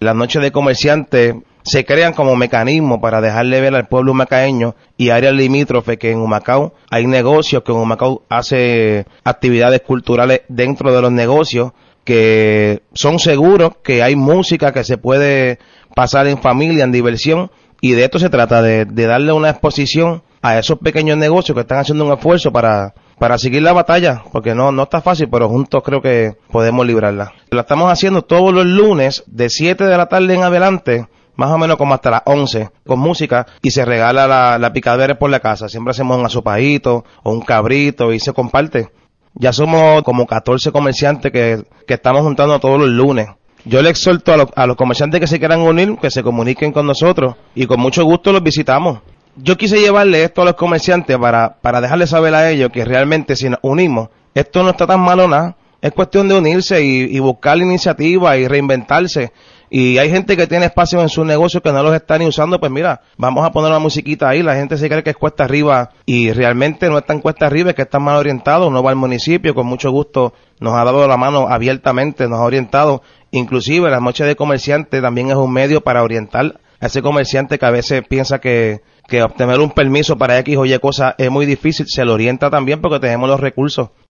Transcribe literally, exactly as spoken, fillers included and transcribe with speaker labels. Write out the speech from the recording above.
Speaker 1: Las noches de comerciantes se crean como mecanismo para dejarle ver al pueblo humacaeño y áreas limítrofes que en Humacao hay negocios, que en Humacao hace actividades culturales dentro de los negocios, que son seguros, que hay música que se puede pasar en familia, en diversión, y de esto se trata, de, de darle una exposición a esos pequeños negocios que están haciendo un esfuerzo para para seguir la batalla, porque no no está fácil, pero juntos creo que podemos librarla. Lo estamos haciendo todos los lunes, de siete de la tarde en adelante, más o menos como hasta las once, con música, y se regala la, la picadera por la casa. Siempre hacemos un asopadito o un cabrito y se comparte. Ya somos como catorce comerciantes que, que estamos juntando todos los lunes. Yo le exhorto a los, a los comerciantes que se quieran unir, que se comuniquen con nosotros, y con mucho gusto los visitamos. Yo quise llevarle esto a los comerciantes para, para dejarles saber a ellos que realmente si nos unimos, esto no está tan malo nada. Es cuestión de unirse y, y buscar iniciativa y reinventarse. Y hay gente que tiene espacios en sus negocios que no los están ni usando, pues mira, vamos a poner una musiquita ahí. La gente se cree que es cuesta arriba y realmente no es tan cuesta arriba, es que están mal orientados. No va al municipio, con mucho gusto nos ha dado la mano abiertamente, nos ha orientado. Inclusive la noche de comerciante también es un medio para orientar a ese comerciante que a veces piensa que, que obtener un permiso para X o Y cosa es muy difícil. Se lo orienta también porque tenemos los recursos.